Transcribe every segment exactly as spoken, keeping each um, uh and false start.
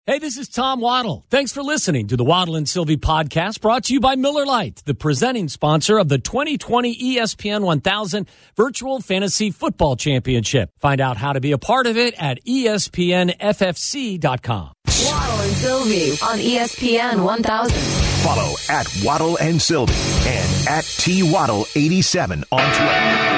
Hey, this is Tom Waddle. Thanks for listening to the Waddle and Sylvie podcast, brought to you by Miller Lite, the presenting sponsor of the twenty twenty E S P N one thousand Virtual Fantasy Football Championship. Find out how to be a part of it at E S P N F F C dot com. Waddle and Sylvie on E S P N one thousand. Follow at Waddle and Sylvie and at T Waddle eighty-seven on Twitter.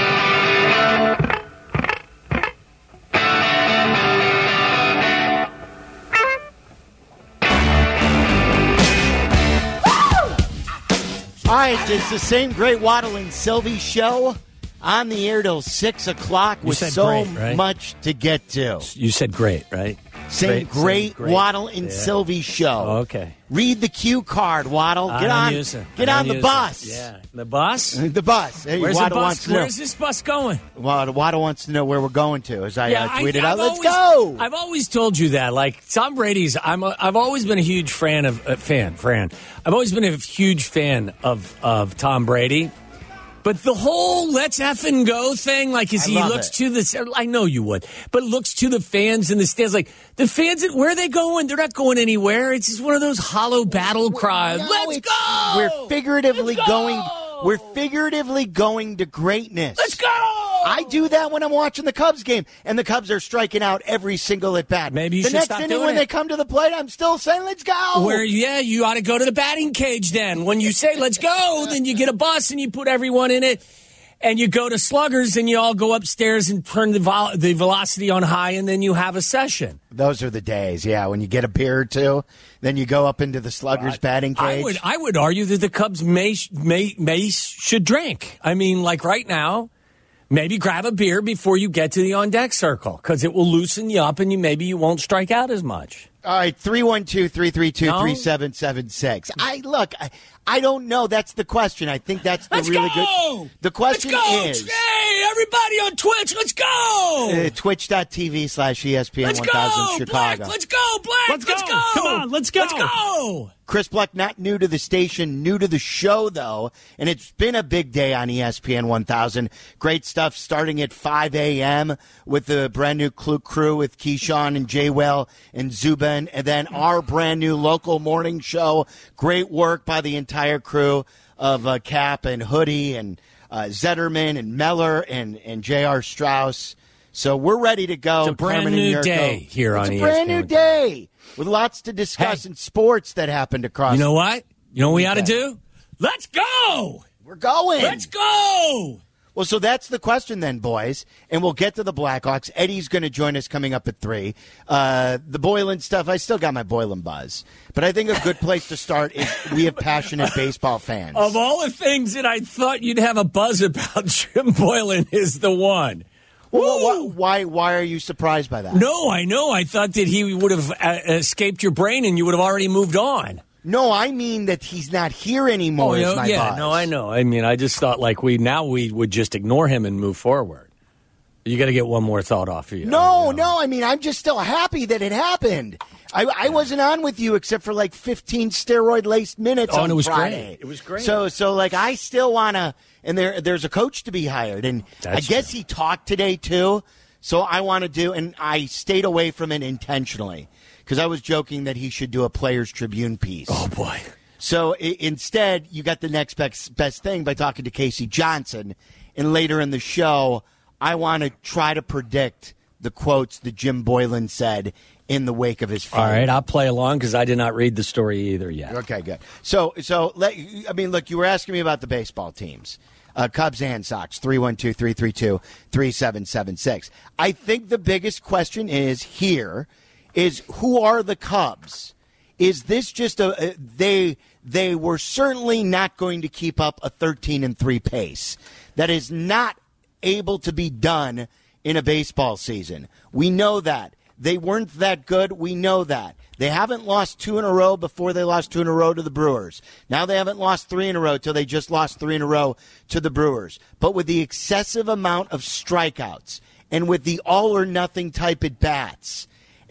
All right, it's the same great Waddle and Sylvie show on the air till six o'clock with so great, right? much to get to. You said great, right? Same Great, great, same great. Waddle and Yeah. Sylvie show. Oh, okay. Read the cue card, Waddle. I Get don't on, use it. get I on don't the use bus. it. Yeah, the bus. The bus. Hey, Where's Waddle the wants bus? to know. Where's this bus going? Waddle, Waddle wants to know where we're going to. As I Yeah, uh, tweeted I, out, I've let's always, go. I've always told you that. Like Tom Brady's, I'm. A, I've always been a huge fan of uh, fan. Fran. I've always been a huge fan of of Tom Brady. But the whole let's effing go thing, like as I he love looks it. to the, I know you would, but looks to the fans in the stands, like the fans, where are they going? They're not going anywhere. It's just one of those hollow battle cries. No, Let's it's- go! We're figuratively Let's go! going. We're figuratively going to greatness. Let's go! I do that when I'm watching the Cubs game, and the Cubs are striking out every single at bat. Maybe you the should next stop inning doing when it. they come to the plate, I'm still saying, "Let's go." Where, yeah, you ought to go to the batting cage then. When you say let's go, then you get a bus and you put everyone in it. And you go to Sluggers and you all go upstairs and turn the vol- the velocity on high, and then you have a session. Those are the days, yeah. When you get a beer or two, then you go up into the Sluggers batting cage. I would I would argue that the Cubs may may may should drink. I mean, like right now, maybe grab a beer before you get to the on deck circle because it will loosen you up and you maybe you won't strike out as much. All right, three one two, three three two, No? three seven seven six. I look, I, I don't know. That's the question. I think that's the Let's really go! good. The question let's go! is Hey, everybody on Twitch, let's go! uh, twitch.tv slash ESPN Let's one thousand go, Chicago. Black! Let's go, Black! Let's Let's go. go! Come on, let's go. Let's go! Chris Black, not new to the station, new to the show, though, and it's been a big day on E S P N one thousand. Great stuff starting at five a.m. with the brand new Clue crew with Keyshawn and J-Well and Zubin, and then our brand new local morning show. Great work by the entire crew of uh, Cap and Hoodie and uh, Zetterman and Meller and, and J R. Strauss. So we're ready to go. It's a brand Carmen and new Yurko. day here it's on a E S P N brand new one thousand. day with lots to discuss Hey. in sports that happened across. You know what? You know what we ought to Okay. do? Let's go! We're going. Let's go! Well, so that's the question then, boys. And we'll get to the Blackhawks. Eddie's going to join us coming up at three. Uh, the Boylan stuff, I still got my Boylan buzz. But I think a good place to start is we have passionate baseball fans. Of all the things that I thought you'd have a buzz about, Jim Boylan is the one. Well, Woo! wh- why, why are you surprised by that? No, I know. I thought that he would have uh, escaped your brain and you would have already moved on. No, I mean that he's not here anymore. is no, my yeah, buzz. no, I know. I mean, I just thought like we now we would just ignore him and move forward. You got to get one more thought off of you. No, no. I mean, I'm just still happy that it happened. I, I wasn't on with you except for like fifteen steroid-laced minutes Oh, on and it was Friday. great. It was great. So, so like, I still want to, and there, there's a coach to be hired, and That's I guess true. he talked today too. So I want to do, and I stayed away from it intentionally because I was joking that he should do a Players Tribune piece. Oh boy. So I- instead, you got the next best, best thing by talking to Casey Johnson. And later in the show, I want to try to predict the quotes that Jim Boylan said in the wake of his fight. All right, I'll play along because I did not read the story either yet. Okay, good. So, so let, I mean, look, you were asking me about the baseball teams. Uh, Cubs and Sox, three one two, three three two, three seven seven six. I think the biggest question is here is who are the Cubs? Is this just a, a they they were certainly not going to keep up a thirteen and three pace. That is not able to be done in a baseball season. We know that. They weren't that good. We know that. They haven't lost two in a row before they lost two in a row to the Brewers. Now they haven't lost three in a row till they just lost three in a row to the Brewers. But with the excessive amount of strikeouts and with the all or nothing type at bats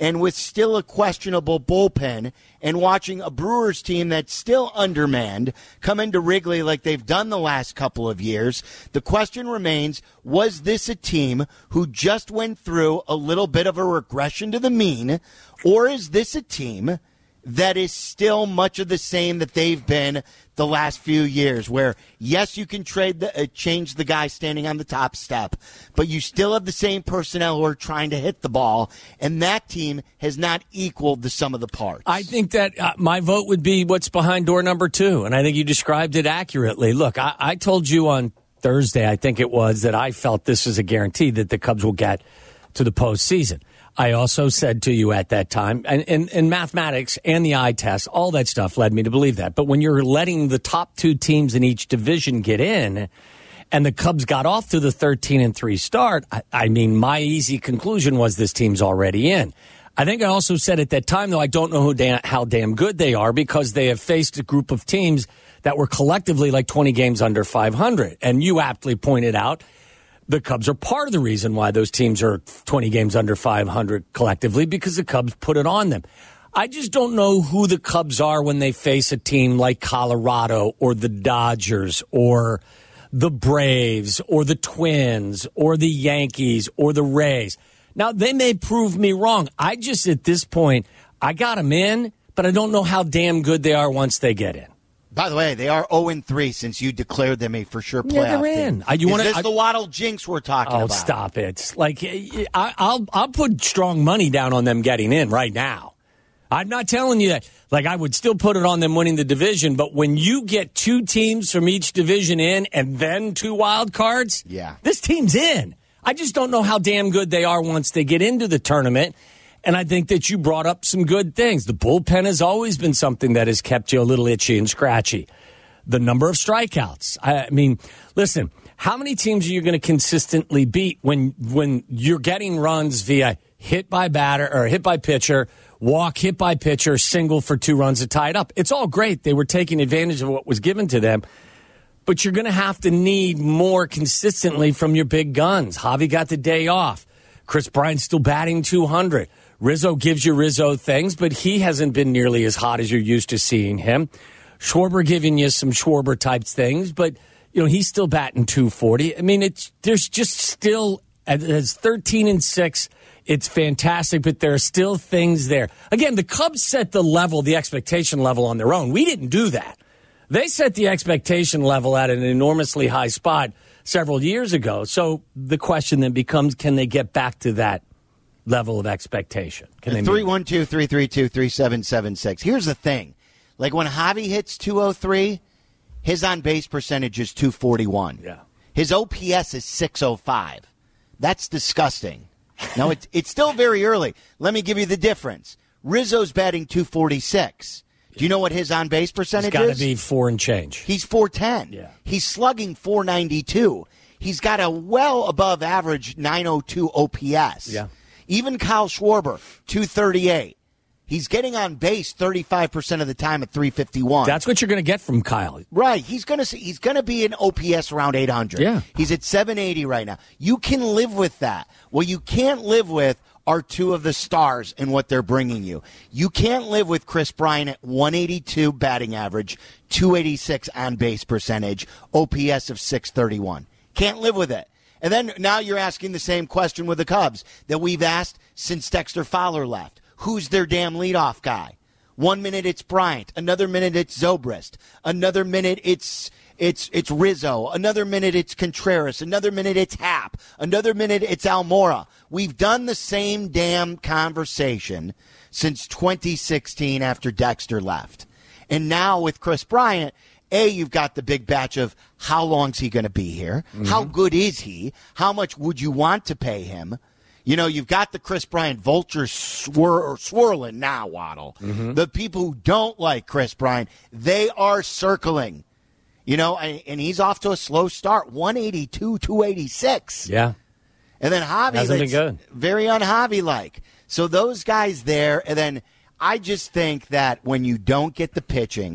and with still a questionable bullpen, and watching a Brewers team that's still undermanned come into Wrigley like they've done the last couple of years, the question remains, was this a team who just went through a little bit of a regression to the mean, or is this a team that is still much of the same that they've been the last few years, where, yes, you can trade the, uh, change the guy standing on the top step, but you still have the same personnel who are trying to hit the ball, and that team has not equaled the sum of the parts. I think that uh, my vote would be what's behind door number two, and I think you described it accurately. Look, I, I told you on Thursday, I think it was, that I felt this is a guarantee that the Cubs will get to the postseason. I also said to you at that time, and, and, and mathematics and the eye test, all that stuff led me to believe that. But when you're letting the top two teams in each division get in, and the Cubs got off to the thirteen and three start, I, I mean, my easy conclusion was this team's already in. I think I also said at that time, though, I don't know who damn, how damn good they are, because they have faced a group of teams that were collectively like twenty games under five hundred. And you aptly pointed out, the Cubs are part of the reason why those teams are twenty games under five hundred collectively, because the Cubs put it on them. I just don't know who the Cubs are when they face a team like Colorado or the Dodgers or the Braves or the Twins or the Yankees or the Rays. Now, they may prove me wrong. I just, at this point, I got them in, but I don't know how damn good they are once they get in. By the way, they are oh and three since you declared them a for sure playoff yeah, they're in. team. I, you Is wanna, this I, the Waddle jinx we're talking oh, about? Oh, stop it. Like, I, I'll, I'll put strong money down on them getting in right now. I'm not telling you that. Like, I would still put it on them winning the division, but when you get two teams from each division in and then two wild cards, yeah, this team's in. I just don't know how damn good they are once they get into the tournament. And I think that you brought up some good things. The bullpen has always been something that has kept you a little itchy and scratchy. The number of strikeouts. I mean, listen, how many teams are you going to consistently beat when when you're getting runs via hit by batter or hit by pitcher, walk, hit by pitcher, single for two runs to tie it up? It's all great. They were taking advantage of what was given to them. But you're going to have to need more consistently from your big guns. Javi got the day off. Chris Bryant's still batting two hundred. Rizzo gives you Rizzo things, but he hasn't been nearly as hot as you're used to seeing him. Schwarber giving you some Schwarber type things, but you know he's still batting two forty. I mean, it's there's just still as thirteen and six. It's fantastic, but there are still things there. Again, the Cubs set the level, the expectation level on their own. We didn't do that. They set the expectation level at an enormously high spot several years ago. So the question then becomes, can they get back to that level of expectation? Can they three one two, three three two, three seven seven six. Here's the thing. Like when Javi hits two oh three, his on-base percentage is two forty-one. Yeah. His O P S is six oh five. That's disgusting. Now, it's, it's still very early. Let me give you the difference. Rizzo's batting two forty-six. Do you know what his on-base percentage is? It's got is? to be four and change. He's four ten. Yeah. He's slugging four ninety-two. He's got a well above average nine oh two O P S. Yeah. Even Kyle Schwarber, two thirty-eight. He's getting on base thirty-five percent of the time at three fifty-one. That's what you're going to get from Kyle. Right. He's going to he's going to be an O P S around eight hundred. Yeah. He's at seven eighty right now. You can live with that. What you can't live with are two of the stars and what they're bringing you. You can't live with Chris Bryant at one eighty-two batting average, two eighty-six on base percentage, O P S of six thirty-one. Can't live with it. And then now you're asking the same question with the Cubs that we've asked since Dexter Fowler left. Who's their damn leadoff guy? One minute it's Bryant, another minute it's Zobrist, another minute it's it's it's Rizzo, another minute it's Contreras, another minute it's Happ, another minute it's Almora. We've done the same damn conversation since twenty sixteen after Dexter left. And now with Chris Bryant, A, you've got the big batch of how long's he going to be here? Mm-hmm. How good is he? How much would you want to pay him? You know, you've got the Chris Bryant vultures swir- swirling now, Waddle. Mm-hmm. The people who don't like Chris Bryant, they are circling. You know, and, and he's off to a slow start, one eighty-two, two eighty-six. Yeah. And then Javi, hasn't been good. Very un-Javi-like. So those guys there, and then I just think that when you don't get the pitching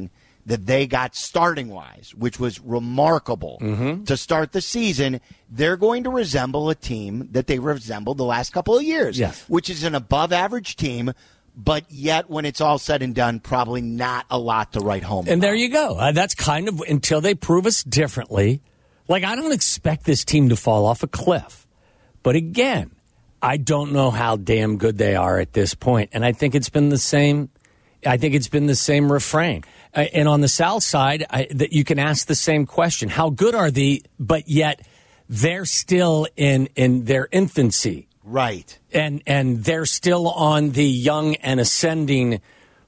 that they got starting-wise, which was remarkable Mm-hmm. to start the season, they're going to resemble a team that they resembled the last couple of years, Yes. which is an above-average team, but yet when it's all said and done, probably not a lot to write home And about. there you go. Uh, that's kind of until they prove us differently. Like, I don't expect this team to fall off a cliff. But again, I don't know how damn good they are at this point. And I think it's been the same. I think it's been the same refrain. Uh, and on the South side, I, that you can ask the same question. How good are they? But yet they're still in, in their infancy. Right. And and they're still on the young and ascending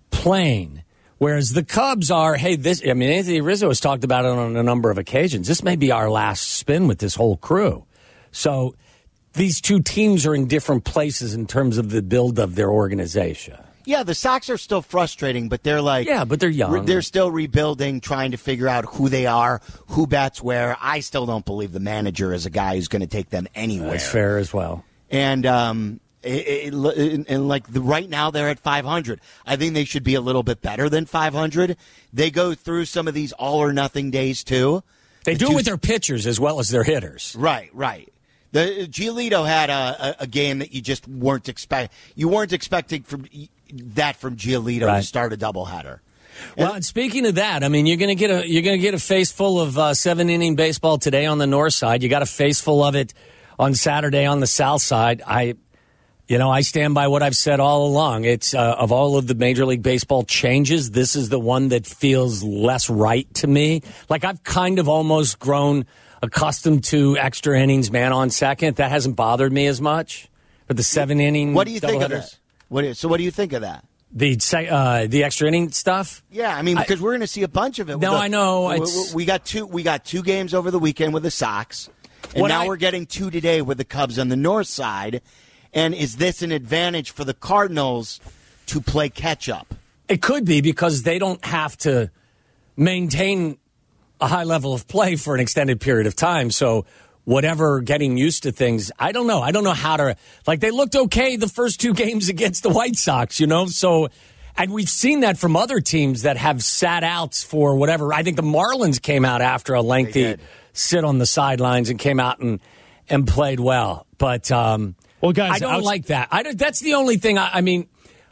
plane. Whereas the Cubs are, hey, this, I mean, Anthony Rizzo has talked about it on a number of occasions. This may be our last spin with this whole crew. So these two teams are in different places in terms of the build of their organization. Yeah, the Sox are still frustrating, but they're like... Yeah, but they're young. re- They're still rebuilding, trying to figure out who they are, who bats where. I still don't believe the manager is a guy who's going to take them anywhere. That's fair as well. And um, it, it, and like the, right now they're at five hundred. I think they should be a little bit better than five hundred. They go through some of these all or nothing days too. They The do two- it with their pitchers as well as their hitters. Right, right. The Giolito had a, a, a game that you just weren't expect. You weren't expecting from that from Giolito Right. to start a doubleheader. Well, and speaking of that, I mean, you're going to get a you're going to get a face full of uh, seven inning baseball today on the north side. You got a face full of it on Saturday on the south side. I, you know, I stand by what I've said all along. It's uh, of all of the Major League Baseball changes, this is the one that feels less right to me. Like I've kind of almost grown accustomed to extra innings, man on second. That hasn't bothered me as much. But the seven inning, What do you think of doubleheaders- that? What do, so what do you think of that? The se- uh, the extra inning stuff. Yeah, I mean, because we're going to see a bunch of it. No, The- I know, We, it's- we got two. We got two games over the weekend with the Sox, and What now I- we're getting two today with the Cubs on the north side. And is this an advantage for the Cardinals to play catch up? It could be because they don't have to maintain a high level of play for an extended period of time. So whatever getting used to things, I don't know. I don't know how to, like, they looked okay the first two games against the White Sox, you know? So, and we've seen that from other teams that have sat outs for whatever. I think the Marlins came out after a lengthy did. sit on the sidelines and came out and, and played well. But, um, Well, guys, I don't outs- like that. I don't, that's the only thing. I, I mean,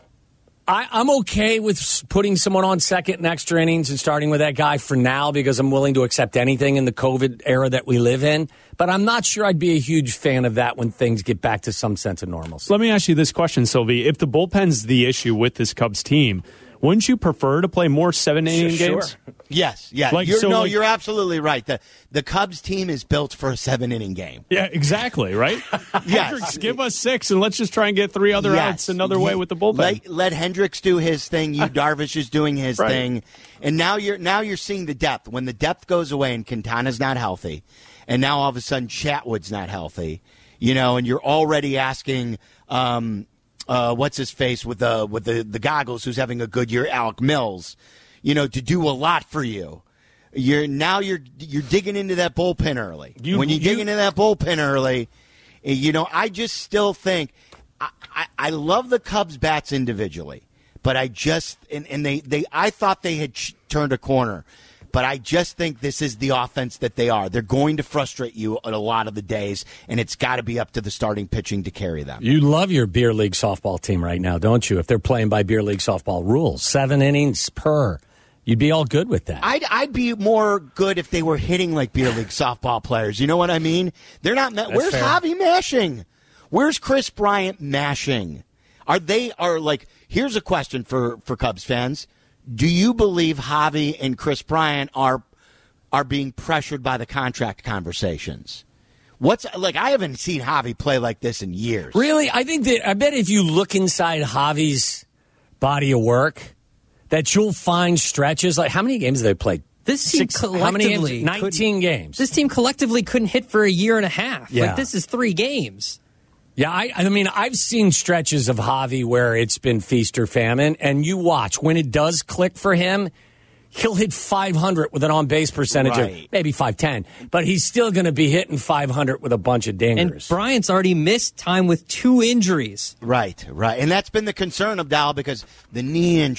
I, I'm okay with s- putting someone on second in extra innings and starting with that guy for now because I'm willing to accept anything in the COVID era that we live in. But I'm not sure I'd be a huge fan of that when things get back to some sense of normalcy. Let me ask you this question, Sylvie. If the bullpen's the issue with this Cubs team, wouldn't you prefer to play more seven-inning Sure. games? Yes, yeah. Like, you're, so, no, like- you're absolutely right. The the Cubs team is built for a seven inning game. Yeah, exactly, right? Yes. Hendricks, give us six, and let's just try and get three other Yes. outs another way Ye- with the bullpen. Let, let Hendricks do his thing. You Darvish is doing his Right. thing, and now you're now you're seeing the depth. When the depth goes away and Quintana's not healthy, and now all of a sudden Chatwood's not healthy, you know, and you're already asking, um, uh, what's his face with the with the the goggles, who's having a good year, Alec Mills, you know, to do a lot for you. You're now you're you're digging into that bullpen early. You- when you, you- dig into that bullpen early, you know, I just still think I, I, I love the Cubs bats individually, but I just and, and they, they I thought they had ch- turned a corner, but I just think this is the offense that they are. They're going to frustrate you on a lot of the days, and it's got to be up to the starting pitching to carry them. You love your beer league softball team right now, don't you? If they're playing by beer league softball rules, seven innings per, you'd be all good with that. I'd I'd be more good if they were hitting like beer league softball players. You know what I mean? They're not. Ma- Where's fair. Javi mashing? Where's Chris Bryant mashing? Are they are like? Here's a question for for Cubs fans: do you believe Javi and Chris Bryant are are being pressured by the contract conversations? What's like? I haven't seen Javi play like this in years. Really? I think that, I bet if you look inside Javi's body of work, that you'll find stretches. Like, how many games have they played? This team Six- how many games? collectively nineteen couldn't- games. This team collectively couldn't hit for a year and a half. Yeah. Like, this is three games. Yeah, I, I mean, I've seen stretches of Javi where it's been feast or famine, and you watch. When it does click for him, he'll hit five hundred with an on-base percentage Right. of maybe five ten, but he's still going to be hitting five hundred with a bunch of dingers. And Bryant's already missed time with two injuries. Right, right. And that's been the concern of Dow because the knee injury,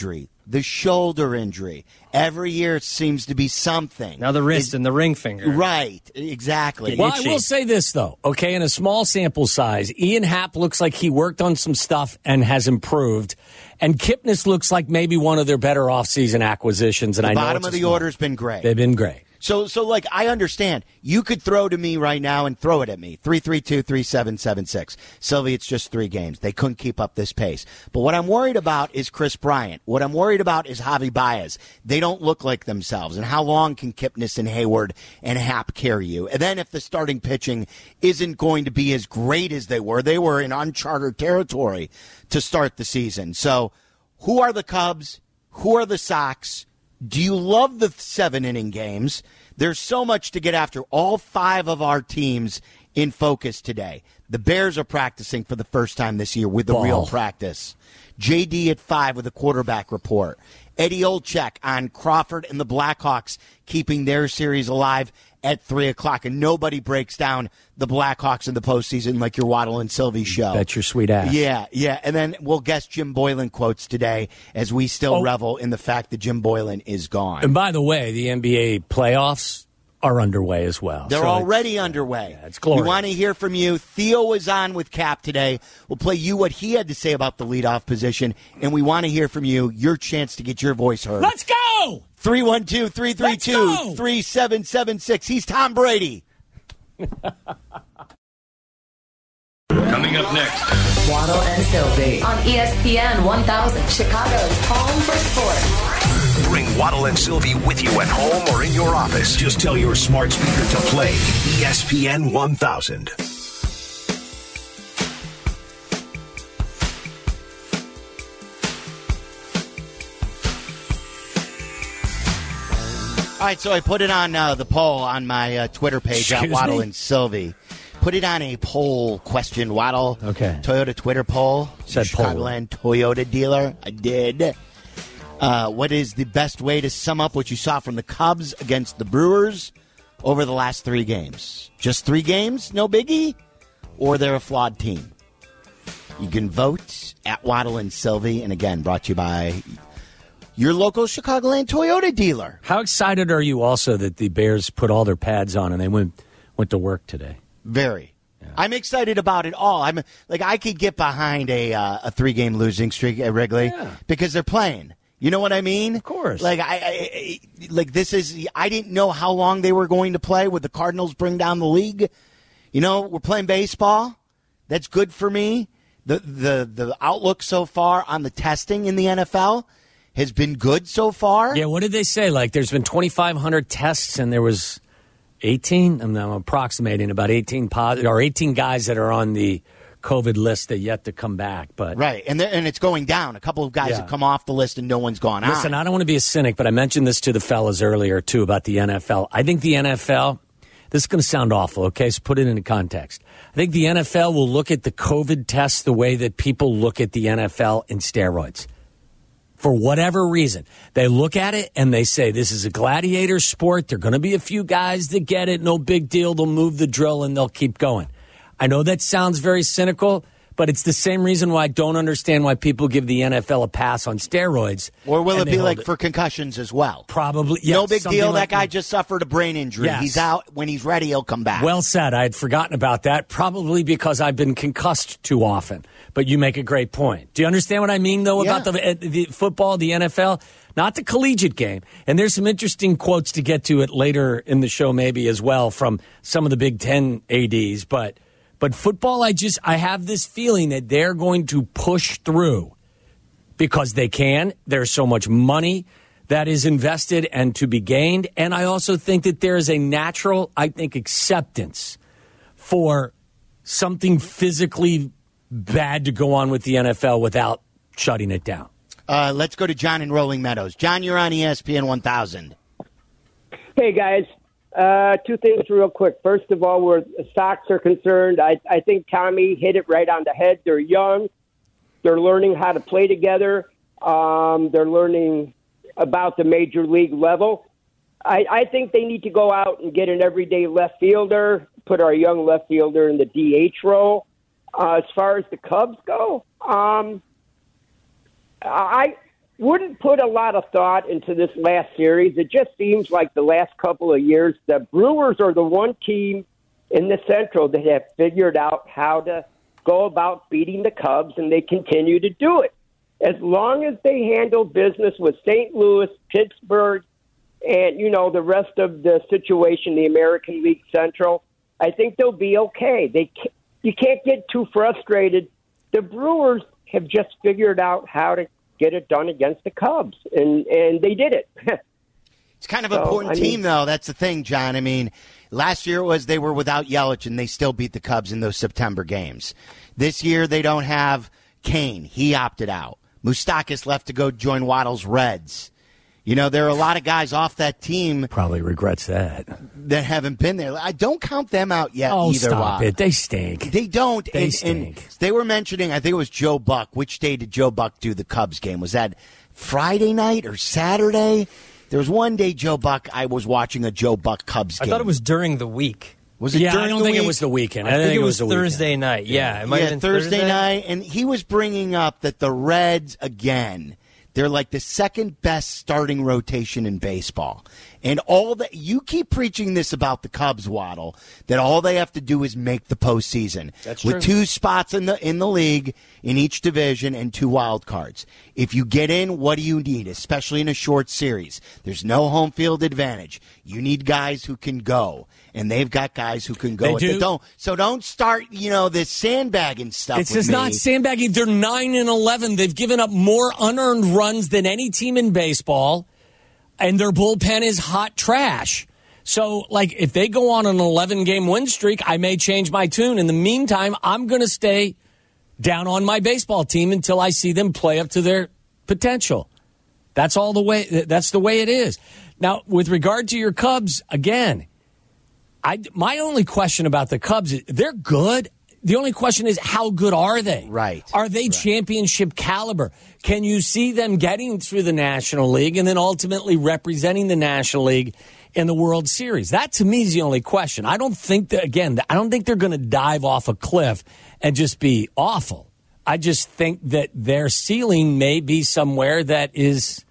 the shoulder injury. Every year it seems to be something. Now the wrist It's- and the ring finger. Right, exactly. Well, I itchy. will say this, though, okay, in a small sample size, Ian Happ looks like he worked on some stuff and has improved, and Kipnis looks like maybe one of their better offseason acquisitions. And I know Bottom it's of a the small- order's been great. They've been great. So, so like, I understand. You could throw to me right now and throw it at me. three three two, three seven seven six. Sylvie, it's just three games. They couldn't keep up this pace. But what I'm worried about is Chris Bryant. What I'm worried about is Javi Baez. They don't look like themselves. And how long can Kipnis and Hayward and Happ carry you? And then if the starting pitching isn't going to be as great as they were, they were in uncharted territory to start the season. So who are the Cubs? Who are the Sox? Do you love the seven-inning games? There's so much to get after. All five of our teams in focus today. The Bears are practicing for the first time this year with the Ball. real practice. J D at five with a quarterback report. Eddie Olczyk on Crawford and the Blackhawks keeping their series alive at three o'clock. And nobody breaks down the Blackhawks in the postseason like your Waddle and Sylvie show. Bet your sweet ass. Yeah, yeah. And then we'll guess Jim Boylan quotes today as we still Oh. revel in the fact that Jim Boylan is gone. And by the way, the N B A playoffs are underway as well. They're So already underway. Yeah, it's glorious. We want to hear from you. Theo was on with Cap today. We'll play you what he had to say about the leadoff position, and we want to hear from you, your chance to get your voice heard. Let's go! three one two, three three two, three seven seven six. He's Tom Brady. Coming up next. Waddle and Sylvie on E S P N one thousand, Chicago's home for sports. Bring Waddle and Sylvie with you at home or in your office. Just tell your smart speaker to play E S P N one thousand. All right, so I put it on uh, the poll on my uh, Twitter page at Excuse Waddle me? and Sylvie. Put it on a poll question, Waddle. Okay. Toyota Twitter poll. Said poll. Chicagoland Toyota dealer. I did. Uh, what is the best way to sum up what you saw from the Cubs against the Brewers over the last three games? Just three games? No biggie? Or they're a flawed team? You can vote at Waddle and Sylvie. And again, brought to you by your local Chicagoland Toyota dealer. How excited are you also that the Bears put all their pads on and they went went to work today? Very. I'm excited about it all. I'm like I could get behind a uh, a three game losing streak at Wrigley Yeah. because they're playing. You know what I mean? Of course. Like I, I, I like this is I didn't know how long they were going to play. Would the Cardinals bring down the league? You know, we're playing baseball. That's good for me. The the the outlook so far on the testing in the N F L has been good so far. Yeah, what did they say? Like, there's been twenty-five hundred tests, and there was eighteen. I'm, I'm approximating about eighteen positive or eighteen guys that are on the COVID list that yet to come back. But Right, and they're- and it's going down. A couple of guys Yeah. have come off the list, and no one's gone on. listen, I don't want to be a cynic, but I mentioned this to the fellas earlier too about the N F L. I think the N F L. This is going to sound awful, okay? So put it into context. I think the N F L will look at the COVID tests the way that people look at the N F L in steroids. For whatever reason, they look at it and they say, this is a gladiator sport. There are going to be a few guys that get it. No big deal. They'll move the drill and they'll keep going. I know that sounds very cynical, but it's the same reason why I don't understand why people give the N F L a pass on steroids. Or will and it they be hold like for concussions as well? Probably, yes. no big something deal. like that guy just suffered a brain injury. Yes. He's out. When he's ready, he'll come back. Well said. I had forgotten about that, probably because I've been concussed too often. But you make a great point. Do you understand what I mean, though, Yeah. about the, uh, the football, the N F L? Not the collegiate game. And there's some interesting quotes to get to it later in the show maybe as well from some of the Big Ten A Ds. But but football, I just I have this feeling that they're going to push through because they can. There's so much money that is invested and to be gained. And I also think that there is a natural, I think, acceptance for something physically bad to go on with the N F L without shutting it down. Uh, let's go to John in Rolling Meadows. John, you're on E S P N one thousand. Hey, guys. Uh, two things real quick. First of all, where the Sox are concerned, I, I think Tommy hit it right on the head. They're young. They're learning how to play together. Um, they're learning about the major league level. I, I think they need to go out and get an everyday left fielder, put our young left fielder in the D H role. Uh, as far as the Cubs go, um, I wouldn't put a lot of thought into this last series. It just seems like the last couple of years, the Brewers are the one team in the Central that have figured out how to go about beating the Cubs, and they continue to do it. As long as they handle business with Saint Louis, Pittsburgh, and, you know, the rest of the situation, the American League Central, I think they'll be okay. They can't, you can't get too frustrated. The Brewers have just figured out how to get it done against the Cubs, and, and they did it. It's kind of so, an important I mean, team, though. That's the thing, John. I mean, last year it was they were without Yelich, and they still beat the Cubs in those September games. This year they don't have Kane. He opted out. Moustakas left to go join Waddle's Reds. You know, there are a lot of guys off that team. Probably regrets that. That haven't been there. I don't count them out yet oh, either. Stop Wad. it. They stink. They don't. They and, stink. And they were mentioning, I think it was Joe Buck. Which day did Joe Buck do the Cubs game? Was that Friday night or Saturday? There was one day Joe Buck, I was watching a Joe Buck Cubs game. I thought it was during the week. Was it yeah, during I don't the think week? it was the weekend. I, I, think, think it was, the Thursday weekend. night. Yeah, it might yeah, have been Thursday, Thursday night. And he was bringing up that the Reds, again, they're like the second best starting rotation in baseball. And all that you keep preaching this about the Cubs, Waddle, that all they have to do is make the postseason. That's with true. two spots in the in the league in each division and two wild cards. If you get in, what do you need, especially in a short series? There's no home field advantage. You need guys who can go. And they've got guys who can go. They at do. the don't so don't start, you know, this sandbagging stuff. It's with just me. not sandbagging. They're nine and eleven. They've given up more unearned runs than any team in baseball, and their bullpen is hot trash. So, like, if they go on an eleven-game win streak, I may change my tune. In the meantime, I'm going to stay down on my baseball team until I see them play up to their potential. That's all the way. That's the way it is. Now, with regard to your Cubs, again, I my only question about the Cubs is they're good. The only question is, how good are they? Right. Are they right. championship caliber? Can you see them getting through the National League and then ultimately representing the National League in the World Series? That, to me, is the only question. I don't think that, again, I don't think they're going to dive off a cliff and just be awful. I just think that their ceiling may be somewhere that is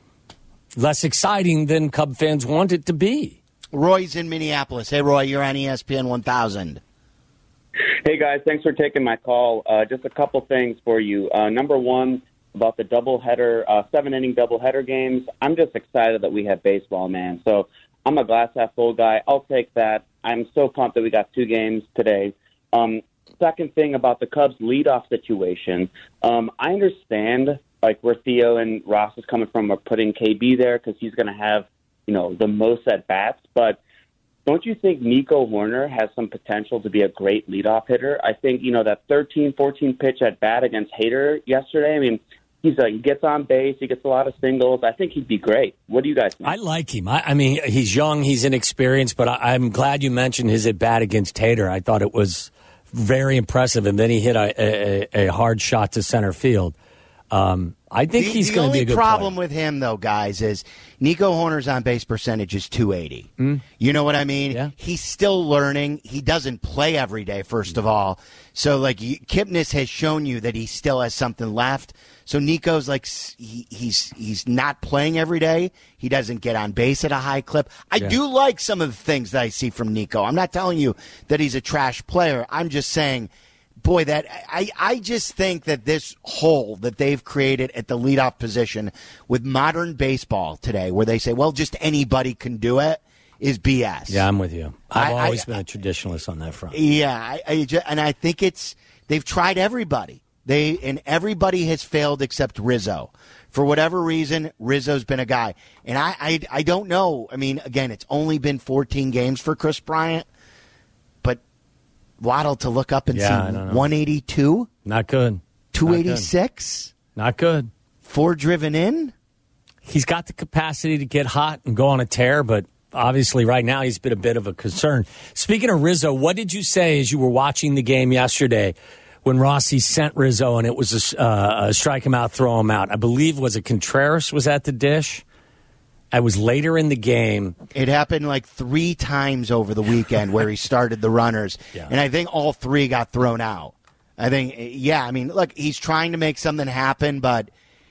less exciting than Cub fans want it to be. Roy's in Minneapolis. Hey, Roy, you're on E S P N one thousand. Hey, guys, thanks for taking my call. Uh, just a couple things for you. Uh, number one, about the doubleheader, uh, seven-inning doubleheader games. I'm just excited that we have baseball, man. So I'm a glass-half-full guy. I'll take that. I'm so pumped that we got two games today. Um, second thing about the Cubs leadoff situation, um, I understand like where Theo and Ross is coming from, are putting K B there because he's going to have, you know, the most at-bats, but don't you think Nico Horner has some potential to be a great leadoff hitter? I think, you know, that thirteen fourteen pitch at bat against Hader yesterday, I mean, he's like, he gets on base, he gets a lot of singles. I think he'd be great. What do you guys think? I like him. I, I mean, he's young, he's inexperienced, but I, I'm glad you mentioned his at bat against Hader. I thought it was very impressive, and then he hit a, a, a hard shot to center field. Um, I think the, he's going to be a good The only problem player. with him, though, guys, is Nico Horner's on-base percentage is two eighty. Mm. You know what I mean? Yeah. He's still learning. He doesn't play every day, first of all. So, like, you, Kipnis has shown you that he still has something left. So Nico's, like, he, he's he's not playing every day. He doesn't get on base at a high clip. I Yeah. do like some of the things that I see from Nico. I'm not telling you that he's a trash player. I'm just saying – boy, that I, I just think that this hole that they've created at the leadoff position with modern baseball today, where they say, well, just anybody can do it, is B S. Yeah, I'm with you. I've I- always I- been a traditionalist on that front. Yeah, I, I ju- and I think it's they've tried everybody. They and everybody has failed except Rizzo. For whatever reason, Rizzo's been a guy, and I, I I don't know. I mean, again, it's only been fourteen games for Chris Bryant. Waddle to look up and Yeah, I see don't know. one eighty-two, Not good. two eighty-six, Not good. four driven in. He's got the capacity to get hot and go on a tear, but obviously right now he's been a bit of a concern. Speaking of Rizzo, what did you say as you were watching the game yesterday when Rossi sent Rizzo and it was a, uh, a strike him out, throw him out? I believe, was it Contreras was at the dish? I was later in the game. It happened like three times over the weekend where he started the runners, Yeah. and I think all three got thrown out. I think, yeah, I mean, look, he's trying to make something happen, but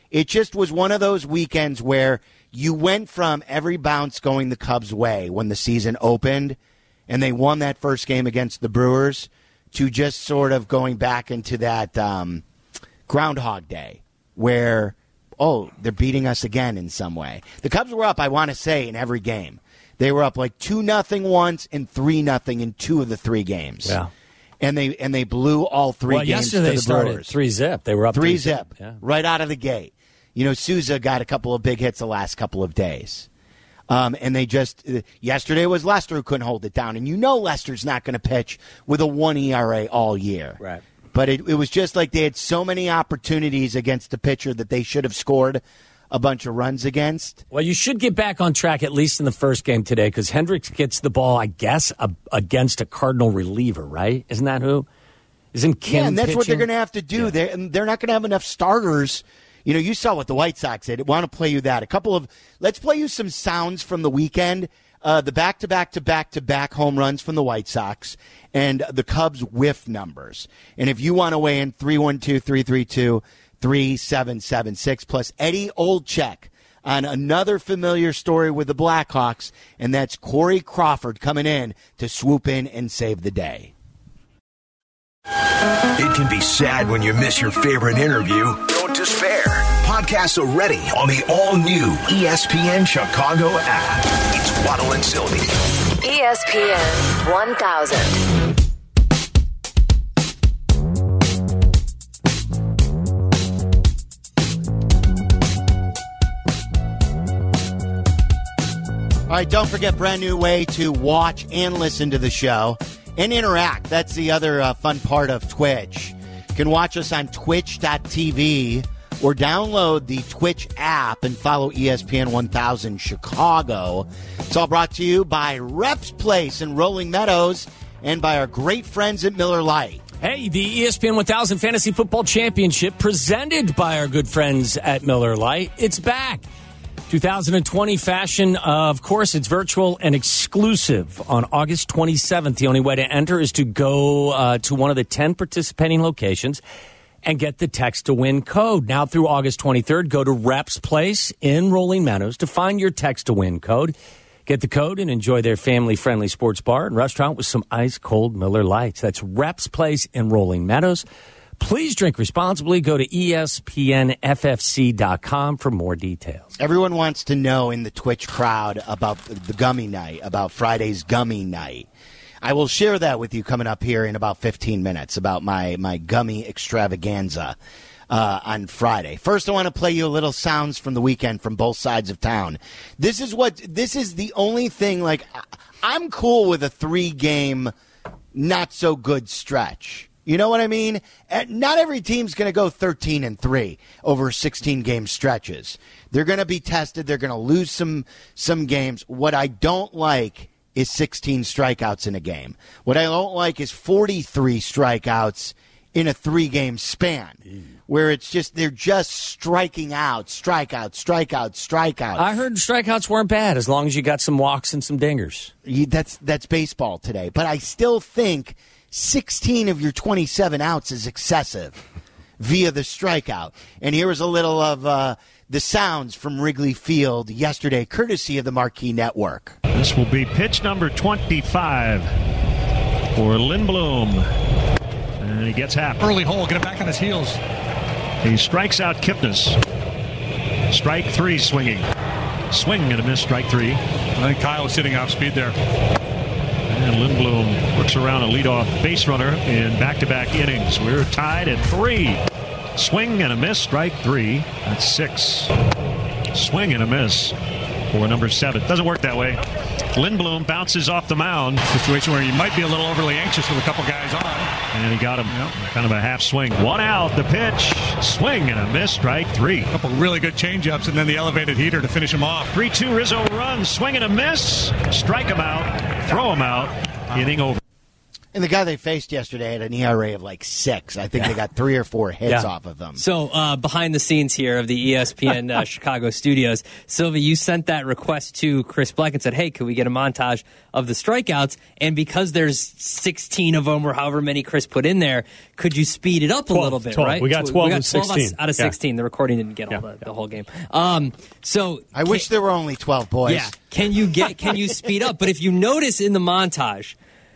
it just was one of those weekends where you went from every bounce going the Cubs' way when the season opened and they won that first game against the Brewers to just sort of going back into that um, Groundhog Day where, oh, they're beating us again in some way. The Cubs were up, I want to say, in every game. They were up like two nothing once and three nothing in two of the three games. Yeah. And they and they blew all three well, games yesterday to the started Brewers. three zip. They were up three three zip, Yeah. right out of the gate. You know, Souza got a couple of big hits the last couple of days. Um, and they just, uh, yesterday was Lester who couldn't hold it down. And you know Lester's not going to pitch with a one E R A all year. Right. But it, it was just like they had so many opportunities against the pitcher that they should have scored a bunch of runs against. Well, you should get back on track at least in the first game today because Hendricks gets the ball, I guess, a, against a Cardinal reliever, right? Isn't that who? Isn't Kim Yeah, and that's pitching? what they're going to have to do. Yeah. They're, they're not going to have enough starters. You know, you saw what the White Sox did. I want to play you that. A couple of, let's play you some sounds from the weekend. Uh, the back-to-back-to-back-to-back home runs from the White Sox and the Cubs whiff numbers. And if you want to weigh in, three one two, three three two, three seven seven six, plus Eddie Olczyk on another familiar story with the Blackhawks, and that's Corey Crawford coming in to swoop in and save the day. It can be sad when you miss your favorite interview. Don't despair. Podcasts are ready on the all-new E S P N Chicago app. It's Waddle and Sylvie. E S P N one thousand. All right, don't forget, brand new way to watch and listen to the show and interact. That's the other uh, fun part of Twitch. You can watch us on twitch dot t v or download the Twitch app and follow E S P N one thousand Chicago. It's all brought to you by Reps Place in Rolling Meadows and by our great friends at Miller Lite. Hey, the E S P N one thousand Fantasy Football Championship presented by our good friends at Miller Lite. It's back. two thousand twenty fashion, uh, of course, it's virtual and exclusive on August twenty-seventh. The only way to enter is to go uh, to one of the ten participating locations and get the text to win code. Now through August twenty-third, go to Reps Place in Rolling Meadows to find your text to win code. Get the code and enjoy their family-friendly sports bar and restaurant with some ice-cold Miller Lights. That's Reps Place in Rolling Meadows. Please drink responsibly. Go to E S P N F F C dot com for more details. Everyone wants to know in the Twitch crowd about the gummy night, about Friday's gummy night. I will share that with you coming up here in about fifteen minutes about my, my gummy extravaganza uh, on Friday. First, I want to play you a little sounds from the weekend from both sides of town. This is what this is the only thing, like, I'm cool with a three-game not-so-good stretch. You know what I mean? Not every team's going to go thirteen and three over sixteen game stretches. They're going to be tested. They're going to lose some some games. What I don't like is sixteen strikeouts in a game. What I don't like is forty-three strikeouts in a three-game span, where it's just they're just striking out, strikeout, strikeout, strikeout. I heard strikeouts weren't bad as long as you got some walks and some dingers. That's that's baseball today. But I still think sixteen of your twenty-seven outs is excessive via the strikeout. And here is a little of uh, the sounds from Wrigley Field yesterday, courtesy of the Marquee Network. This will be pitch number twenty-five for Lindblom. And he gets half. Early hole, get him back on his heels. He strikes out Kipnis. Strike three swinging. Swing and a miss, strike three. I think Kyle was sitting off speed there. And Lindblom works around a leadoff base runner in back-to-back innings. We're tied at three. Swing and a miss, strike three. That's six. Swing and a miss for number seven. Doesn't work that way. Lindblom bounces off the mound. Situation where you might be a little overly anxious with a couple guys on. And he got him. Yep. Kind of a half swing. One out, the pitch. Swing and a miss, strike three. A couple really good changeups and then the elevated heater to finish him off. three two Rizzo runs. Swing and a miss. Strike him out. Throw him out. Inning over. And the guy they faced yesterday had an E R A of like six. I think yeah. they got three or four hits yeah. off of them. So uh, behind the scenes here of the E S P N uh, Chicago studios, Sylvie, you sent that request to Chris Black and said, hey, could we get a montage of the strikeouts? And because there's sixteen of them or however many Chris put in there, could you speed it up a twelve, little bit, twelve. right? We got twelve, we got and sixteen. Out of sixteen. Yeah. The recording didn't get all yeah. the, the whole game. Um, so I can, wish there were only twelve boys. Yeah. Can you get? Can you speed up? But if you notice in the montage...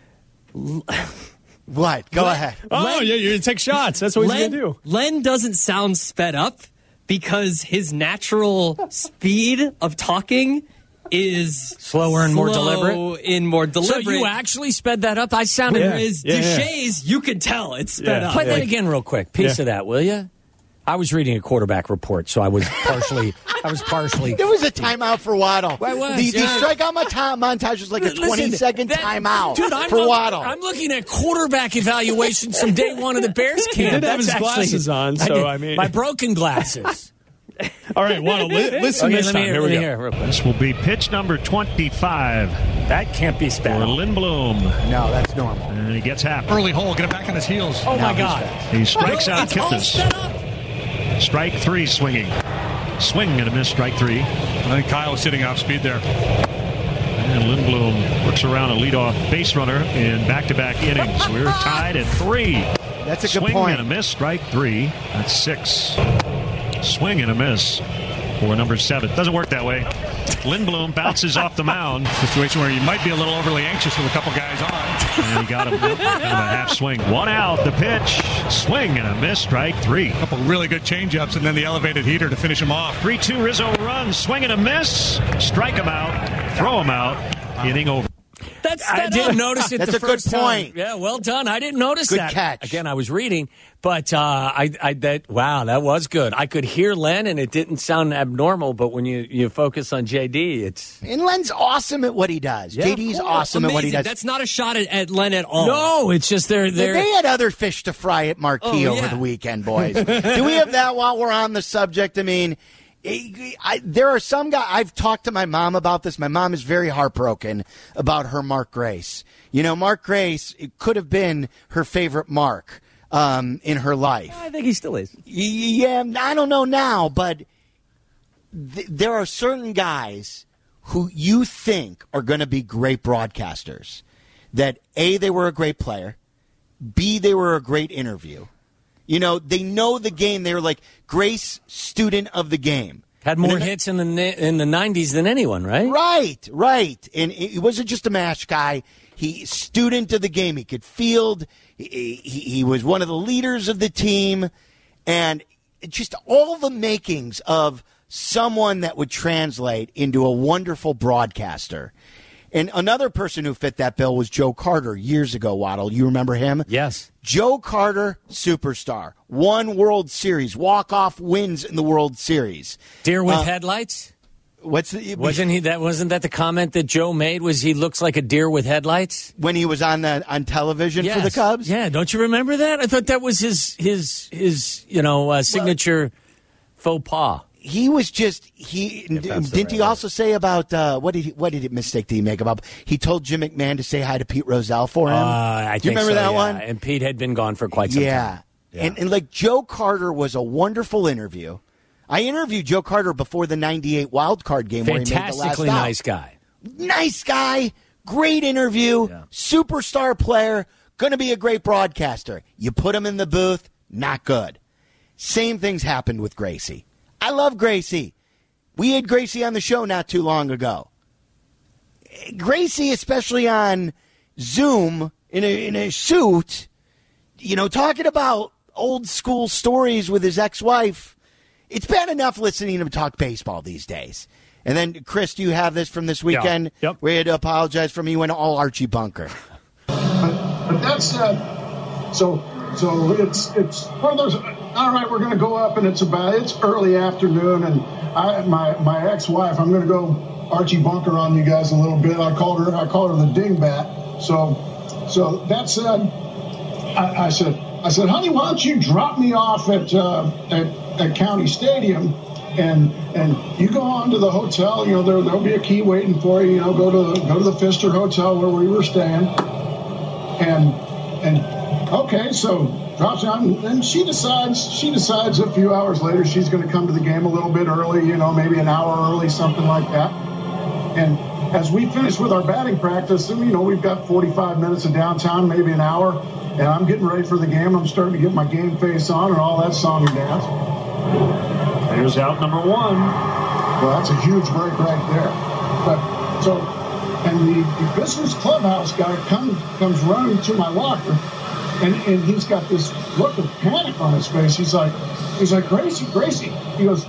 What? Go Len, ahead. Oh, Len, yeah, you're going to take shots. That's what Len, he's going to do. Len doesn't sound sped up because his natural speed of talking is slower and more deliberate. In more deliberate. So you actually sped that up? I sounded. Whereas yeah, yeah, Deshays, yeah. you can tell it's sped yeah. up. Play like, that again real quick. Piece yeah. of that, will you? I was reading a quarterback report, so I was partially. I was partially. There was a timeout for Waddle. Well, was, the, yeah. the strikeout montage was like a twenty-second timeout dude, I'm for look, Waddle. I'm looking at quarterback evaluations from day one of the Bears camp. He did have his actually, glasses on, so I, I mean, my broken glasses. All right, Waddle, li- listen okay, this let time. me hear, Here we go. Hear, this will be pitch number twenty-five. That can't be sped for up. Lindblom. No, that's normal. And he gets happy. Early hole, get it back on his heels. Oh now my God! He strikes out it's all Kipnis. sped up. Strike three swinging. Swing and a miss, strike three. I think Kyle was sitting off speed there. And Lindblom works around a leadoff base runner in back-to-back innings. We're tied at three. That's a Swing good point. and a miss, strike three. That's six. Swing and a miss for number seven. Doesn't work that way. Lindblom bounces off the mound. Situation where you might be a little overly anxious with a couple guys on. And he got him with a half swing. One out, the pitch. Swing and a miss, strike three. A couple really good changeups and then the elevated heater to finish him off. three two Rizzo runs. Swing and a miss. Strike him out. Throw him out. Inning over. That's I didn't up. notice it That's the a first good point. time. Yeah, well done. I didn't notice good that. Good catch. Again, I was reading, but uh, I, I that wow, that was good. I could hear Len, and it didn't sound abnormal. But when you, you focus on J D, it's and Len's awesome at what he does. Yeah, J D's awesome Amazing. at what he does. That's not a shot at, at Len at all. No, it's just they're they're. They had other fish to fry at Marquee oh, over yeah. the weekend, boys. Do we have that while we're on the subject? I mean. I, there are some guys, I've talked to my mom about this. My mom is very heartbroken about her Mark Grace. You know, Mark Grace, it could have been her favorite Mark um, in her life. I think he still is. Yeah, I don't know now, but th- there are certain guys who you think are going to be great broadcasters. That A, they were a great player. B, they were a great interview. You know, they know the game. They were like Grace, student of the game. Had more hits in the in the nineties than anyone, right? Right, right. And he wasn't just a mash guy. He student of the game. He could field. He, he, he was one of the leaders of the team. And just all the makings of someone that would translate into a wonderful broadcaster. And another person who fit that bill was Joe Carter years ago, Waddle. You remember him? Yes. Joe Carter, superstar. Won World Series. Walk-off wins in the World Series. Deer with uh, headlights? What's the, wasn't he that wasn't that the comment that Joe made was he looks like a deer with headlights? When he was on the on television yes. for the Cubs? Yeah, don't you remember that? I thought that was his his his, you know, uh, signature well, faux pas. He was just he didn't right he way. also say about uh, what did he, what did he mistake did he make about he told Jim McMahon to say hi to Pete Rozelle for him. Uh, I Do you think remember so, that yeah. one? And Pete had been gone for quite some yeah. time. Yeah, and and like Joe Carter was a wonderful interview. I interviewed Joe Carter before the ninety-eight wild card game where he made the last fantastically out. nice guy. Nice guy, great interview, yeah. superstar player, going to be a great broadcaster. You put him in the booth, not good. Same things happened with Gracie. I love Gracie. We had Gracie on the show not too long ago. Gracie, especially on Zoom in a, in a suit, you know, talking about old school stories with his ex-wife. It's bad enough listening to him talk baseball these days. And then, Chris, do you have this from this weekend? Yeah. Yep. We had to apologize for me. Went all Archie Bunker. But, but that's uh, so. So it's it's one of those. All right, we're going to go up, and it's about it's early afternoon, and I my my ex-wife. I'm going to go Archie Bunker on you guys a little bit. I called her I called her the dingbat. So so that said, I, I said I said, honey, why don't you drop me off at uh, at, at County Stadium, and and you go on to the hotel. You know there there'll be a key waiting for you. You know go to go to the Pfister Hotel where we were staying, and. And okay, so drops down, and she decides she decides a few hours later she's going to come to the game a little bit early, you know, maybe an hour early, something like that. And as we finish with our batting practice, and you know, we've got forty-five minutes of downtime, maybe an hour, and I'm getting ready for the game. I'm starting to get my game face on and all that song and dance. There's out number one. Well, that's a huge break right there. But so, and the, the business clubhouse guy comes comes running to my locker, and, and he's got this look of panic on his face. He's like, he's like, Gracie, Gracie. He goes,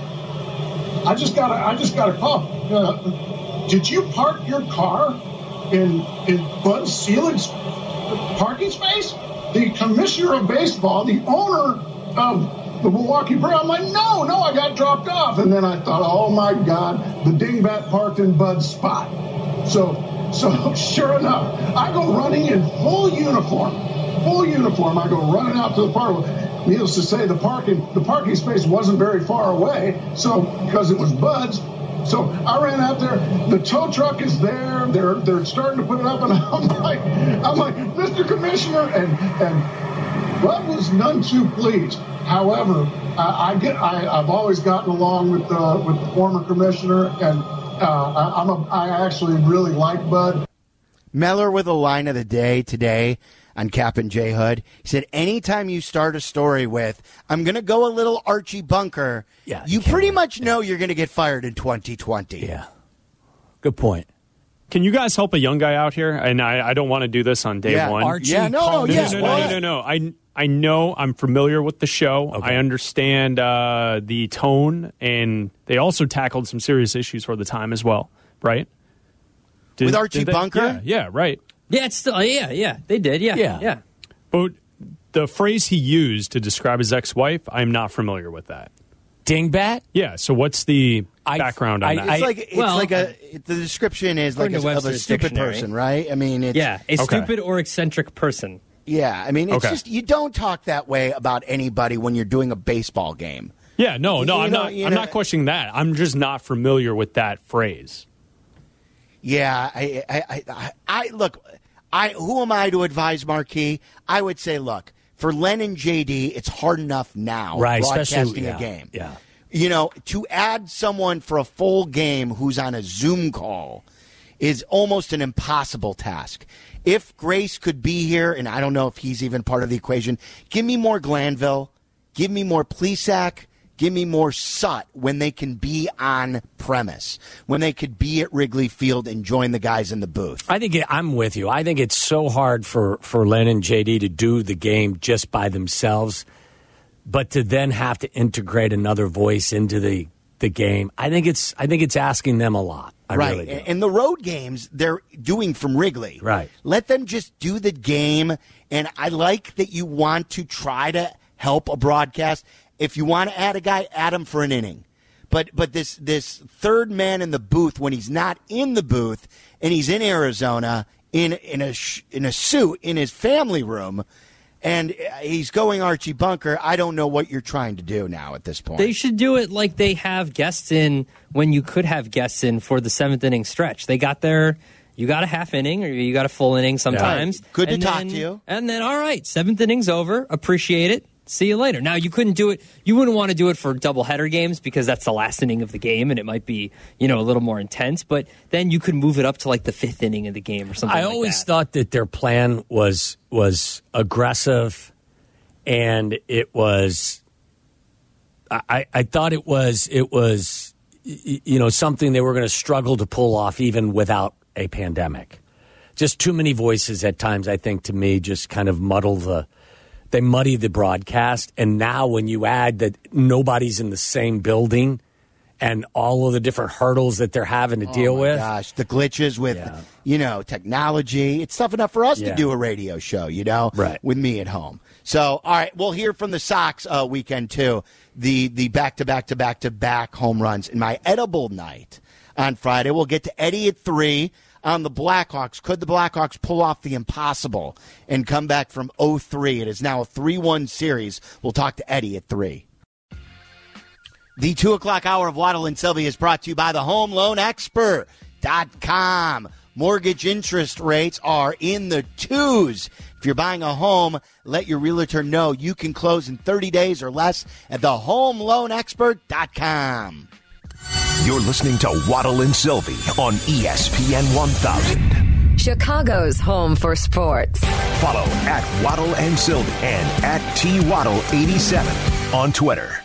I just got a, I just got a call. Uh, did you park your car in in Bud Selig's parking space? The commissioner of baseball, the owner of the Milwaukee Brewers. I'm like, no, no, I got dropped off. And then I thought, oh my God, the dingbat parked in Bud's spot. So, so sure enough, I go running in full uniform, full uniform. I go running out to the park. Needless to say, the parking, the parking space wasn't very far away. So, because it was Bud's. So I ran out there. The tow truck is there. They're they're starting to put it up, and I'm like, I'm like, Mister Commissioner, and and Bud was none too pleased. However, I, I get I, I've always gotten along with the with the former commissioner, and uh, I, I'm a I actually really like Bud. Meller with a line of the day today on Cap and J Hood. He said, anytime you start a story with, I'm going to go a little Archie Bunker, yeah, you pretty much know you're going to get fired in twenty twenty. Yeah. Good point. Can you guys help a young guy out here? And I, I don't want to do this on day yeah, one. Archie, yeah, no, no, no, yes, no, no, no, no, no. I, I know I'm familiar with the show. Okay. I understand uh, the tone, and they also tackled some serious issues for the time as well, right? Did, with Archie did they? Bunker? Yeah, yeah, right. Yeah, it's still, yeah, yeah, they did, yeah, Yeah. yeah. But the phrase he used to describe his ex-wife, I'm not familiar with that. Dingbat? Yeah, so what's the I- background on I- that? It's like it's well, like a the description is like according a, to of a Webster's stupid dictionary. person, right? I mean, it's, Yeah, a Okay. stupid or eccentric person. yeah. I mean, it's Okay. just you don't talk that way about anybody when you're doing a baseball game. yeah, no, no, You I'm know- not. you I'm know- not questioning that. I'm just not familiar with that phrase. Yeah, I, I, I, I, I look. I who am I to advise Marquis? I would say, look, for Len and J D, it's hard enough now Right, broadcasting especially- yeah, a game. yeah. You know, to add someone for a full game who's on a Zoom call is almost an impossible task. If Grace could be here, and I don't know if he's even part of the equation, give me more Glanville, give me more Plesac, give me more Sutt when they can be on premise, when they could be at Wrigley Field and join the guys in the booth. I think it, I'm with you. I think it's so hard for, for Len and J D to do the game just by themselves, but to then have to integrate another voice into the, the game, I think it's I think it's asking them a lot. I right. really do. And the road games they're doing from Wrigley. Right. Let them just do the game. And I like that you want to try to help a broadcast. If you want to add a guy, add him for an inning. But but this this third man in the booth when he's not in the booth and he's in Arizona in in a sh- in a suit in his family room, and he's going Archie Bunker, I don't know what you're trying to do now at this point. They should do it like they have guests in when you could have guests in for the seventh inning stretch. They got their, you got a half inning or you got a full inning sometimes. Yeah. Good to and talk then, to you. And then, all right, seventh inning's over. Appreciate it. See you later. Now, you couldn't do it. You wouldn't want to do it for doubleheader games because that's the last inning of the game and it might be, you know, a little more intense. But then you could move it up to like the fifth inning of the game or something I like always that. thought that their plan was was aggressive, and it was. I, I thought it was it was, you know, something they were going to struggle to pull off even without a pandemic. Just too many voices at times, I think, to me, just kind of muddle the. They muddy the broadcast, and now when you add that nobody's in the same building and all of the different hurdles that they're having to oh deal my with. Gosh, the glitches with, Yeah. you know, technology. It's tough enough for us Yeah. to do a radio show, you know, Right. with me at home. So, all right, we'll hear from the Sox uh, weekend, too. The the back-to-back-to-back-to-back home runs in my edible night on Friday. We'll get to Eddie at three. On the Blackhawks, could the Blackhawks pull off the impossible and come back from oh three? It is now a three one series. We'll talk to Eddie at three. The two o'clock hour of Waddle and Sylvie is brought to you by the Home Loan Expert dot com. Mortgage interest rates are in the twos. If you're buying a home, let your realtor know you can close in thirty days or less at the home loan expert dot com. You're listening to Waddle and Sylvie on E S P N one thousand. Chicago's home for sports. Follow at Waddle and Sylvie and at T Waddle eighty-seven on Twitter.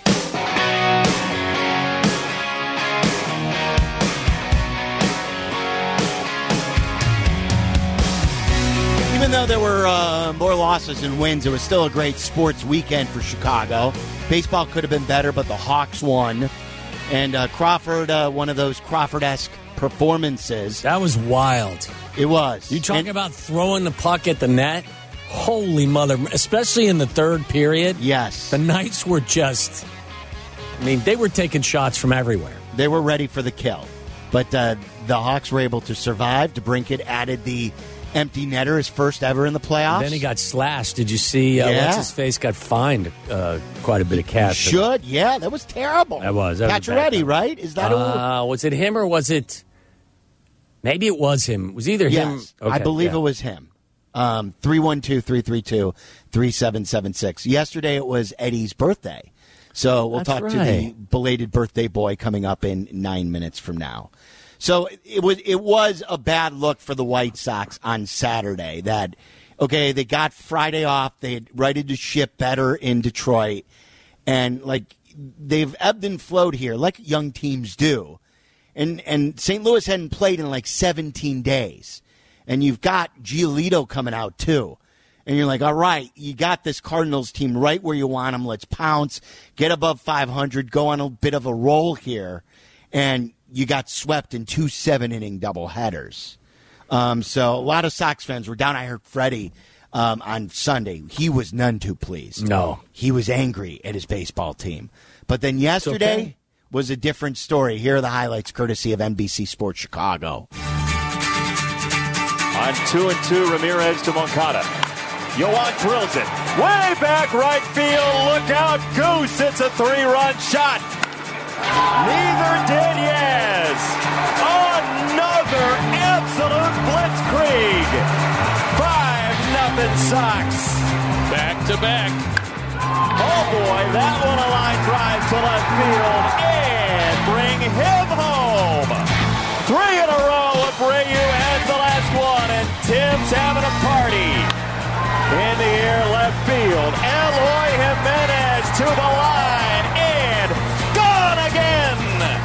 Even though there were uh, more losses than wins, it was still a great sports weekend for Chicago. Baseball could have been better, but the Hawks won. And uh, Crawford, uh, one of those Crawford-esque performances. That was wild. It was. You talking and, about throwing the puck at the net? Holy mother. Especially in the third period. Yes. The Knights were just, I mean, they were taking shots from everywhere. They were ready for the kill. But uh, the Hawks were able to survive. DeBrincat added the empty netter, his first ever in the playoffs. And then he got slashed. Did you see uh, yeah. what's his face got fined uh, quite a bit of cash? Should, yeah. That was terrible. That was. That Pacioretty, right? Is that uh, who? Was it him or was it? Maybe it was him. It was either yes, him. Okay, I believe yeah. it was him. Um, three one two, three three two, three seven seven six. Yesterday it was Eddie's birthday. So we'll That's talk right. to the belated birthday boy coming up in nine minutes from now. So it was it was a bad look for the White Sox on Saturday. That, okay, they got Friday off. They had righted the ship better in Detroit. And, like, they've ebbed and flowed here, like young teams do. And and Saint Louis hadn't played in, like, seventeen days. And you've got Giolito coming out, too. And you're like, all right, you got this Cardinals team right where you want them. Let's pounce, get above five hundred, go on a bit of a roll here. And you got swept in two seven-inning doubleheaders. Um, so a lot of Sox fans were down. I heard Freddie um, on Sunday. He was none too pleased. No. He was angry at his baseball team. But then yesterday okay. was a different story. Here are the highlights courtesy of N B C Sports Chicago. On two and two, Ramirez to Moncada. Yoan drills it. Way back right field. Look out. Goose. It's a three-run shot. Neither did Yaz. Another absolute blitzkrieg. Five nothing Sox. Back to back. Oh boy, that one a line drive to left field and bring him home. Three in a row. Abreu has the last one, and Tim's having a party. In the air, left field. Eloy Jimenez to the line and gone again.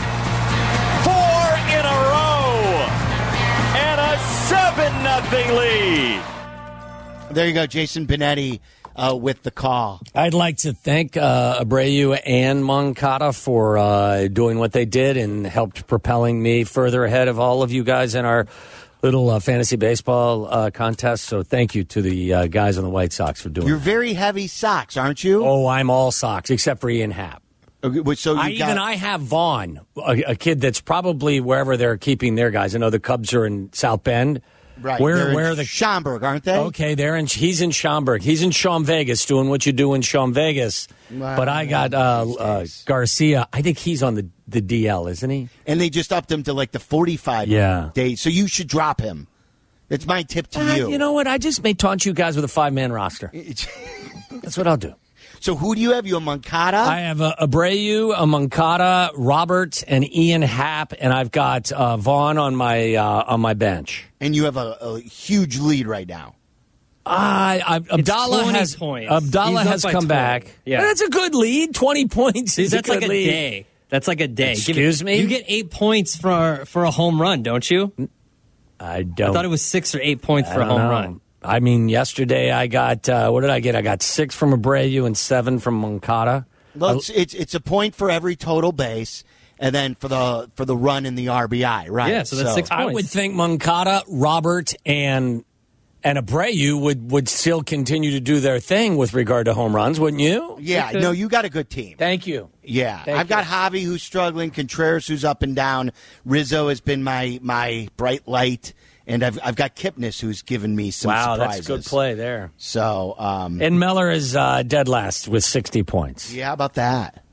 Four in a row and a seven nothing lead. There you go, Jason Benetti uh, with the call. I'd like to thank uh, Abreu and Moncada for uh, doing what they did and helped propelling me further ahead of all of you guys in our little uh, fantasy baseball uh, contest. So thank you to the uh, guys on the White Sox for doing You're that. very heavy Sox, aren't you? Oh, I'm all Sox except for Ian Happ. Okay, so you I, got... even I have Vaughn, a, a kid that's probably wherever they're keeping their guys. I know the Cubs are in South Bend. Right. Where, They're in where are the Schaumburg, aren't they? Okay, they're in. He's in Schaumburg. He's in Schaum Vegas, doing what you do in Schaum Vegas. Wow. But I got uh, uh, Garcia. I think he's on the the D L, isn't he? And they just upped him to like the forty-five Yeah. days. So you should drop him. That's my tip to Uh, you. You know what? I just may taunt you guys with a five man roster. That's what I'll do. So who do you have? You have Moncada? I have a Abreu, a Moncada, Robert, and Ian Happ, and I've got uh, Vaughn on my uh, on my bench. And you have a, a huge lead right now. I, I Abdallah twenty has points. Abdallah He's up has by come twenty. back. Yeah. That's a good lead. Twenty points. Is That's a good like a lead. day. That's like a day. Give Excuse it- me? You get eight points for for a home run, don't you? I don't. I thought it was six or eight points I for a don't home know. run. I mean, yesterday I got uh, what did I get? I got six from Abreu and seven from Moncada. Well, it's, it's it's a point for every total base, and then for the for the run in the R B I, right? Yeah, so that's six I would think Moncada, Robert, and and Abreu would, would still continue to do their thing with regard to home runs, wouldn't you? Yeah, no, you got a good team. Thank you. Yeah, Thank I've got you. Javi who's struggling, Contreras who's up and down, Rizzo has been my my bright light, and I've I've got Kipnis who's given me some Wow, surprises. that's a good play there. So, um, And Meller is uh, dead last with sixty points. yeah, how about that?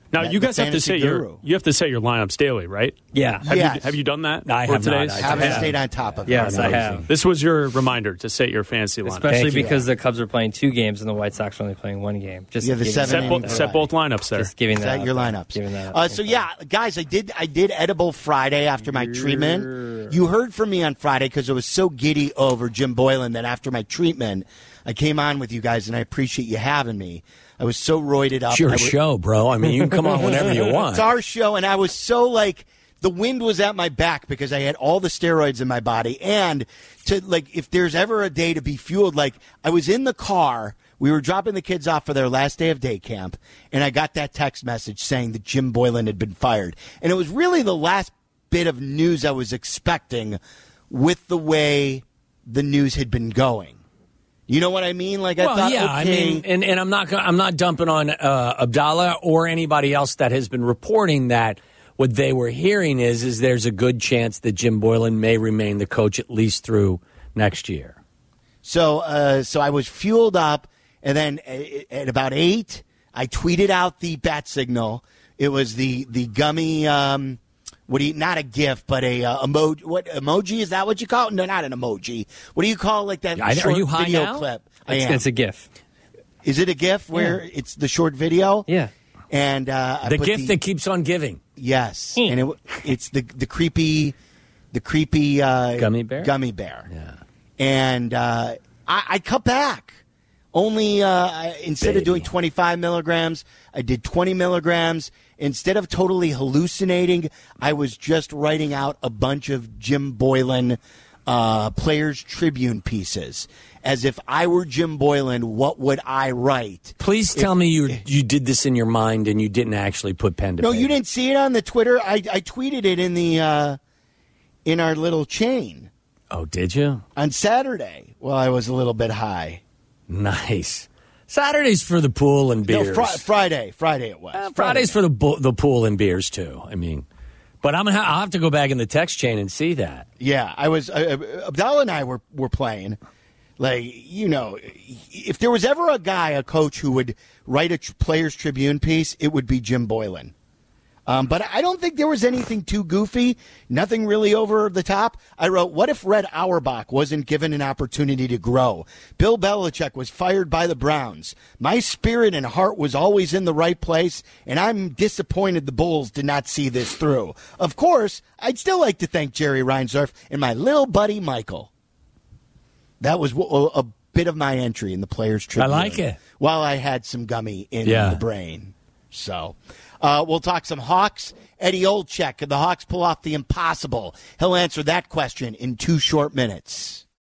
Now That- you the guys have to fantasy set your guru. you have to set your lineups daily, right? Yeah. Have, Yes. you, have you done that? I for have not. today's? I Haven't have. stayed on top of it. Yes, I have. This was your reminder to set your fantasy lineup. Especially Thank you. because the Cubs are playing two games and the White Sox are only playing one game. Just Yeah, the giving seven set, that- inning bo- variety. set both lineups there. Just giving Is that that out your there. lineups? Giving that Uh, out. so yeah, guys, I did I did Edible Friday after my treatment. You heard from me on Friday because I was so giddy over Jim Boylan that after my treatment, I came on with you guys, and I appreciate you having me. I was so roided up. It's your I was- show, bro. I mean, you can come on whenever you want. It's our show, and I was so like the wind was at my back because I had all the steroids in my body, and to like if there's ever a day to be fueled, like I was in the car. We were dropping the kids off for their last day of day camp, and I got that text message saying that Jim Boylan had been fired, and it was really the last bit of news I was expecting with the way the news had been going. You know what I mean? Like I well, thought, yeah, okay, I mean, and, and I'm not go- I'm not dumping on uh, Abdallah or anybody else that has been reporting that. What they were hearing is is there's a good chance that Jim Boylan may remain the coach at least through next year. So, uh, so I was fueled up, and then at, at about eight, I tweeted out the bat signal. It was the the gummy. Um, what do you? Not a GIF, but a uh, emoji. What emoji is that? What you call it? No, not an emoji. What do you call like that? I- are short you high video now? clip? I It's, am. it's a GIF. Is it a GIF where it's the short video? Yeah. And uh, I The put gift that keeps on giving. yes, and it, it's the the creepy, the creepy uh, Gummy bear? Gummy bear. Yeah. And uh, I, I cut back. Only uh, I- instead of doing twenty-five milligrams, I did twenty milligrams. Instead of totally hallucinating, I was just writing out a bunch of Jim Boylan uh, Players Tribune pieces. As if I were Jim Boylan, what would I write? Please tell me you you did this in your mind and you didn't actually put pen to No, paper. you didn't see it on the Twitter. I, I tweeted it in the uh, in our little chain Oh, did you? on Saturday. Well, I was a little bit high. Nice. Saturdays for the pool and beers. No, fr- Friday. Friday it was. Uh, Fridays for the bu- the pool and beers too. I mean, but I'm gonna ha- I'll have to go back in the text chain and see that. Yeah, I was. Uh, Abdallah and I were were playing. Like, you know, if there was ever a guy, a coach who would write a tr- Players Tribune piece, it would be Jim Boylan. Um, but I don't think there was anything too goofy, nothing really over the top. I wrote, what if Red Auerbach wasn't given an opportunity to grow? Bill Belichick was fired by the Browns. My spirit and heart was always in the right place, and I'm disappointed the Bulls did not see this through. Of course, I'd still like to thank Jerry Reinsdorf and my little buddy Michael. That was w- a bit of my entry in the Players Tribune. I like it. While I had some gummy in Yeah. the brain. So, uh, we'll talk some Hawks. Eddie Olczyk, can the Hawks pull off the impossible? He'll answer that question in two short minutes.